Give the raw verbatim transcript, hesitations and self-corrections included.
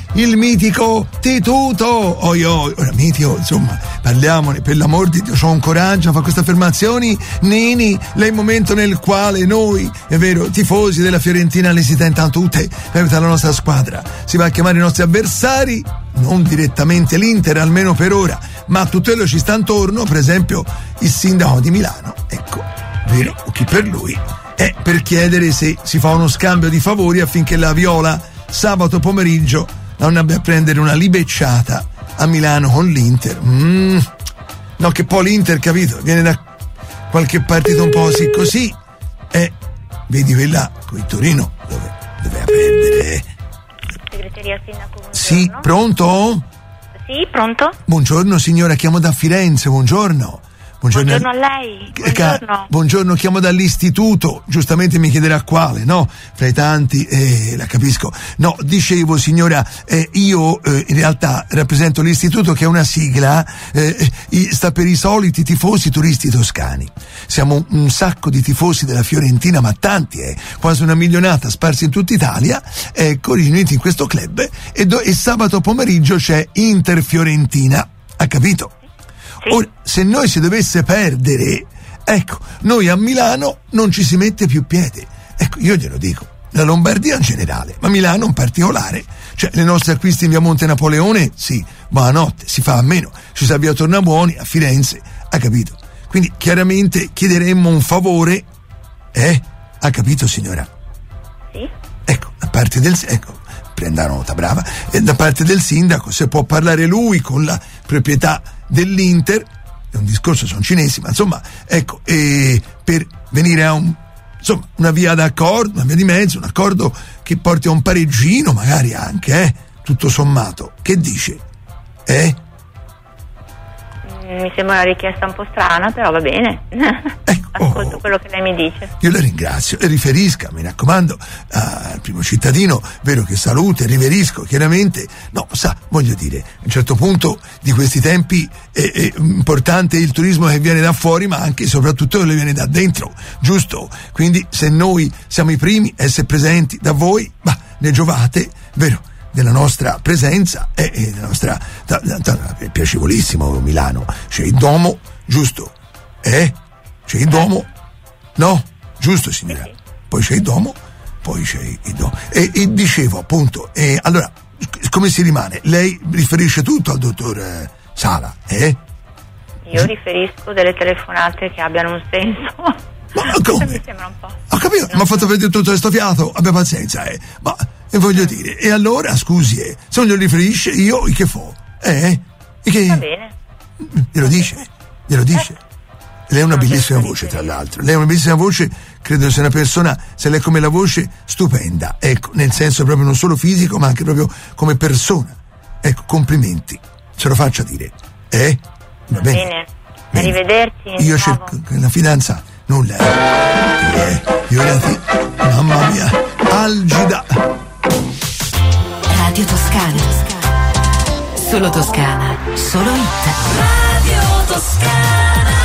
il mitico Tituto. Oi, oi, ora mitico, insomma, parliamone, per l'amor di Dio, c'ho un coraggio a fare queste affermazioni. Nini, lei è il momento nel quale noi, è vero, tifosi della Fiorentina, le si tentano tutte per aiutare la nostra squadra. Si va a chiamare i nostri avversari, non direttamente l'Inter, almeno per ora, ma a tutto quello ci sta intorno, per esempio il sindaco di Milano, ecco, vero, o chi per lui, è per chiedere se si fa uno scambio di favori affinché la Viola sabato pomeriggio non abbia a prendere una libecciata a Milano con l'Inter. Mm. No, che poi l'Inter, capito, viene da qualche partito un po' così così, e vedi quella con il Torino dove doveva perdere. Segreteria sindaco, buongiorno. Sì, pronto? Sì, pronto? Buongiorno signora, chiamo da Firenze, buongiorno. Buongiorno, buongiorno a lei. Buongiorno. Buongiorno, chiamo dall'istituto, giustamente mi chiederà quale, no? Fra i tanti, eh, la capisco. No, dicevo signora, eh, io eh, in realtà rappresento l'istituto, che è una sigla, eh, sta per i soliti tifosi turisti toscani. Siamo un sacco di tifosi della Fiorentina, ma tanti, eh, quasi una milionata sparsi in tutta Italia, ecco, riuniti in questo club, e, do- e sabato pomeriggio c'è Inter Fiorentina, ha capito? Sì. Ora, se noi si dovesse perdere, ecco, noi a Milano non ci si mette più piede. Ecco, io glielo dico, la Lombardia in generale, ma Milano in particolare. Cioè, le nostre acquisti in via Monte Napoleone, sì, buonanotte, si fa a meno. Ci sa via Tornabuoni, a Firenze, ha capito? Quindi chiaramente chiederemmo un favore, eh? Ha capito signora? Sì. Ecco, da parte del... ecco, prenda nota, brava, e da parte del sindaco, se può parlare lui con la proprietà dell'Inter, è un discorso, sono cinesi, ma insomma, ecco, e per venire a un, insomma, una via d'accordo, una via di mezzo, un accordo che porti a un pareggino, magari anche, eh, tutto sommato. Che dice? Eh? Mi sembra una richiesta un po' strana, però va bene. Ecco, Ascolto oh, quello che lei mi dice. Io la ringrazio e riferisca, mi raccomando, al primo cittadino, vero che salute, riverisco, chiaramente, no, sa, voglio dire, a un certo punto di questi tempi è, è importante il turismo che viene da fuori, ma anche e soprattutto che viene da dentro, giusto? Quindi se noi siamo i primi a essere presenti da voi, ma ne giovate, vero? Della nostra presenza e eh, della nostra da, da, da, è piacevolissimo Milano, c'è il Duomo, giusto? Eh? C'è il Duomo? No? Giusto signora? Sì, sì. Poi c'è il Duomo, poi c'è il Duomo. E, e dicevo appunto, eh, allora, come si rimane? Lei riferisce tutto al dottor eh, Sala, eh? Io riferisco delle telefonate che abbiano un senso. Ma come? Mi sembra un po'. Ho capito, mi ha fatto perdere tutto questo fiato, abbia pazienza, eh. Ma e voglio dire, e allora scusi, eh, se non glielo riferisce, io che fo? Eh? E che... Va bene. Glielo dice? Glielo dice? Lei ha una bellissima voce, tra l'altro. Lei ha una bellissima voce, credo sia una persona, se lei come la voce, stupenda. Ecco, nel senso proprio non solo fisico, ma anche proprio come persona. Ecco, complimenti. Se lo faccia dire. Eh? Va bene. Bene. Arrivederci. Io cerco la fidanzata. Nulla. Eh, figurati. Mamma mia. Algida. Radio Toscana. Solo Toscana. Solo hit. Radio Toscana.